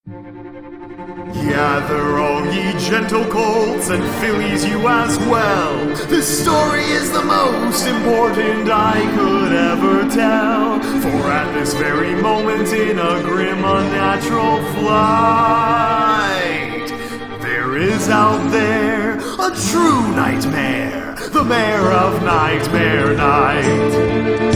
Gather all ye gentle colts and fillies you as well. This story is the most important I could ever tell. For at this very moment in a grim unnatural flight, there is out there a true nightmare, the mare of Nightmare Night.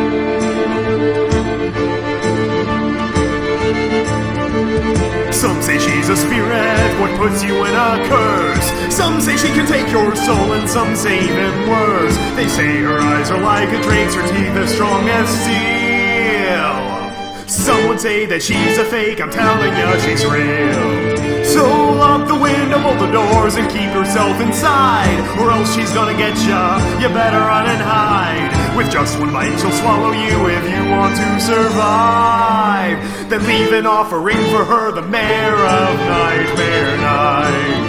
Some say she's a spirit, what puts you in a curse. Some say she can take your soul, and some say even worse. They say her eyes are like a drake's, her teeth as strong as steel. Some would say that she's a fake, I'm telling ya, she's real. So lock the window, bolt the doors, and keep yourself inside, or else she's gonna get ya, you better run and hide. With just one bite she'll swallow you if you want to survive. Then leave an offering for her, the mare of Nightmare Night.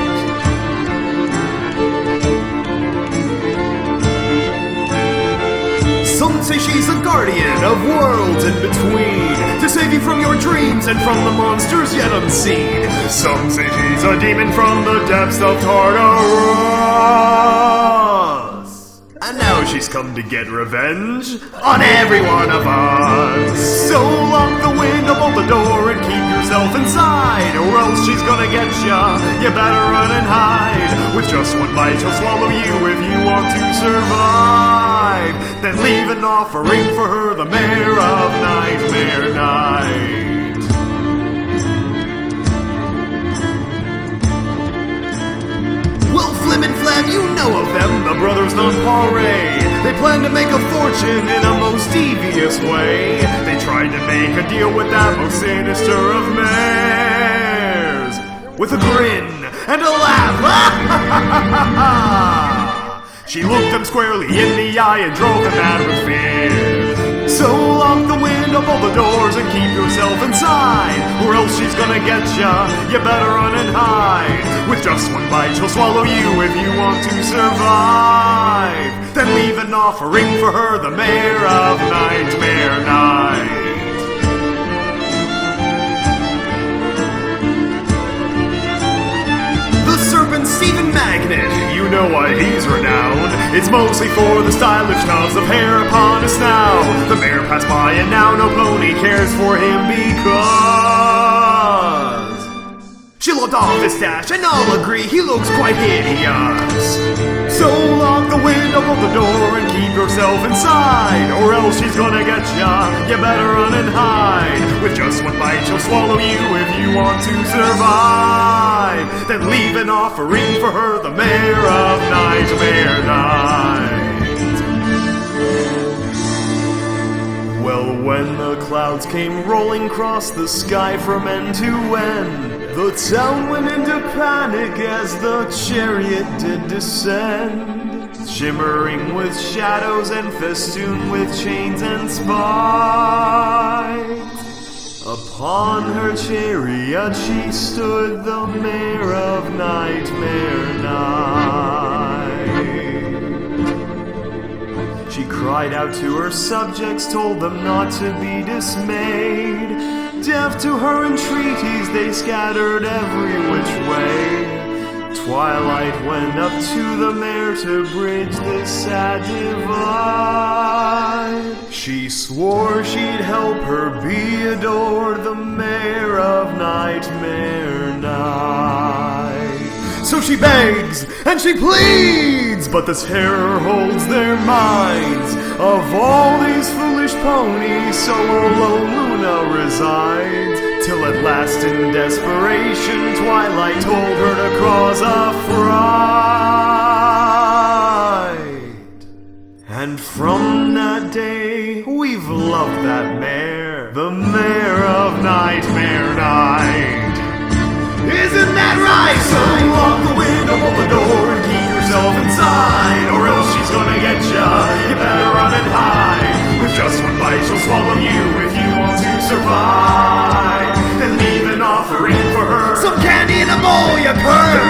Some say she's a guardian of worlds in between, to save you from your dreams and from the monsters yet unseen. Some say she's a demon from the depths of Tartarus, and now she's come to get revenge on every one of us. So lock the window, bolt the door, and keep yourself inside, or else she's gonna get ya, you better run and hide. With just one bite she'll swallow you if you want to survive. Then leave an offering for her, the mare of Nightmare Night. Well, Flim and Flam, you know of them, the brothers Nonpareil. They plan to make a fortune in a most devious way. They tried to make a deal with that most sinister of mares, with a grin and a laugh. She looked them squarely in the eye and drove them mad with fear. So lock the window, bolt the doors, and keep yourself inside, or else she's gonna get ya, you better run and hide. With just one bite she'll swallow you if you want to survive. Then leave an offering for her, the mare of Nightmare Night. Serpent Stephen Magnet, you know why he's renowned. It's mostly for the stylish tufts of hair upon his snout. The mare passed by and now no pony cares for him because she lopped off his stash and all agree he looks quite hideous. So lock the window, bolt the door, and keep yourself inside, or else she's gonna get ya, you better run and hide. With just one bite she'll swallow you if you want to survive. Then leave an offering for her, the mare of Nightmare Night. Well, when the clouds came rolling across the sky from end to end, the town went into panic as the chariot did descend, shimmering with shadows and festooned with chains and spikes. Upon her chariot she stood, the mare of Nightmare Night. She cried out to her subjects, told them not to be dismayed. Deaf to her entreaties, they scattered every which way. Twilight went up to the mare to bridge this sad divide. She swore she'd help her be adored, the mare of Nightmare Night. So she begs and she pleads, but the terror holds their minds. Of all these foolish ponies, so alone Luna resides, till at last in desperation Twilight told her to cause a fright. And from that day we've loved that mare, the mare of Nightmare Night. Isn't that right? So lock the window, bolt the door, and keep yourself inside, or else she's gonna get ya, you better run and hide. With just one bite she'll swallow you if you want to survive. Then leave an offering for her, some candy in a bowl, you perv.